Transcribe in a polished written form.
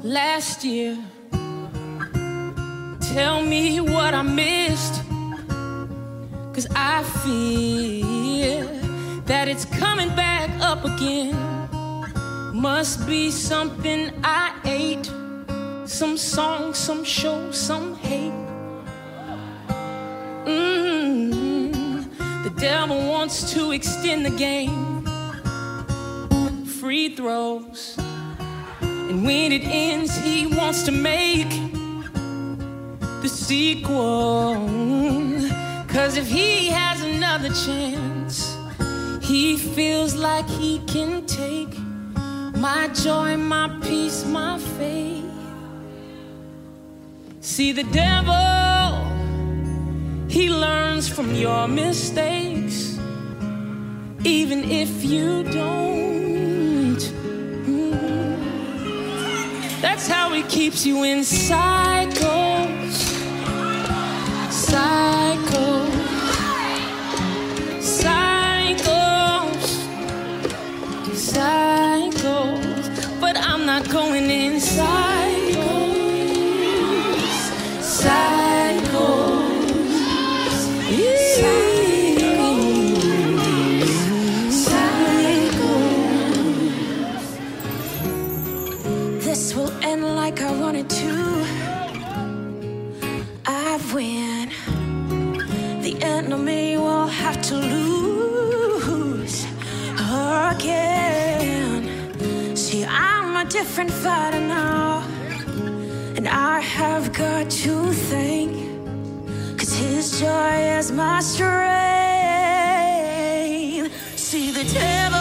last year. Tell me what I missed, 'cause I fear that it's coming back up again. Must be something I ate, some song, some show, some hate. The devil wants to extend the game, free throws, and when it ends he wants to make the sequel. 'Cause if he has another chance, he feels like he can take my joy, my peace, my faith. See, the devil, he learns from your mistakes, even if you don't. That's how he keeps you in cycles, cycles, cycles, cycles. But I'm not going in cycles, cycles. This will end like I wanted to. I win. The enemy will have to lose again. See, I'm a different fighter now, and I have got to thank, 'cause his joy is my strength. See, the devil